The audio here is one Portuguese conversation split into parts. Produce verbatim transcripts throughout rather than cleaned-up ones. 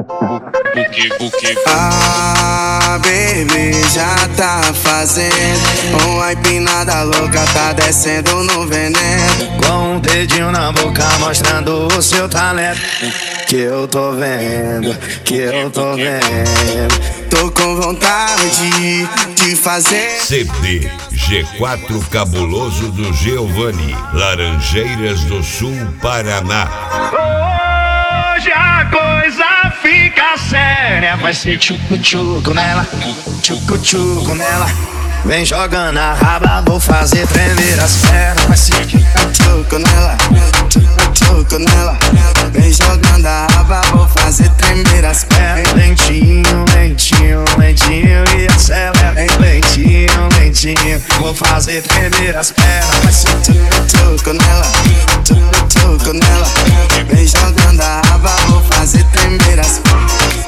Ah, baby, já tá fazendo uma empinada louca, tá descendo no veneno. Com um dedinho na boca mostrando o seu talento. Que eu tô vendo, que eu tô vendo. Tô com vontade de fazer C D G quatro Cabuloso do Giovanni, Laranjeiras do Sul, Paraná. Hoje a coisa fica séria. Vai ser tchucu-tchucu nela, tchucu-tchucu nela. Vem jogando a raba, vou fazer tremer as pernas. Vai ser tchucu nela, tchucu nela. Vem jogando a raba, vou fazer tremer as pernas. Lentinho, lentinho, lentinho e acelera. Lentinho, lentinho, vou fazer tremer as pernas. Vai ser tchucu nela, tchucu nela. Vem jogando a raba, vou fazer tremer as pernas.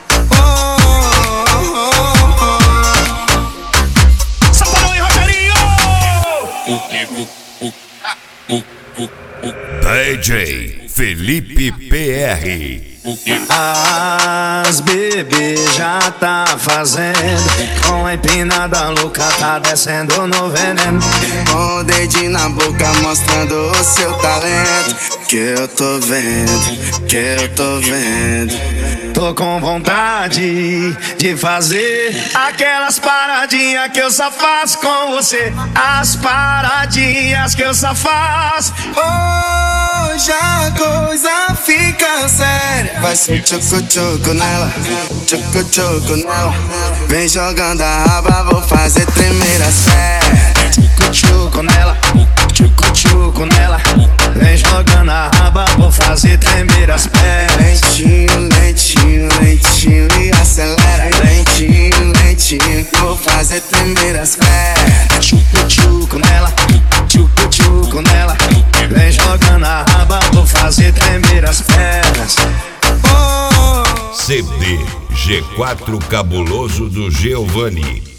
D J Felipe P R. As bebê já tá fazendo, com a empinada louca tá descendo no veneno. Com o dedinho na boca mostrando o seu talento. Que eu tô vendo, que eu tô vendo. Tô com vontade de fazer aquelas paradinhas que eu só faço com você. As paradinhas que eu só faço. Hoje a coisa fica séria. Vai ser tchucu-tchucu nela, tchucu-tchucu nela. Vem jogando a raba, vou fazer tremer as pernas. Tchucu-tchucu nela, tchucu-tchucu nela. Vem jogando a raba, vou fazer tremer as pernas. Lentinho, lentinho, lentinho e acelera. Lentinho, lentinho, vou fazer tremer as pernas. Tchucu-tchucu nela, tchucu-tchucu nela. Vem jogando a raba, vou fazer tremer as pernas. C D G quatro Cabuloso do Giovanni,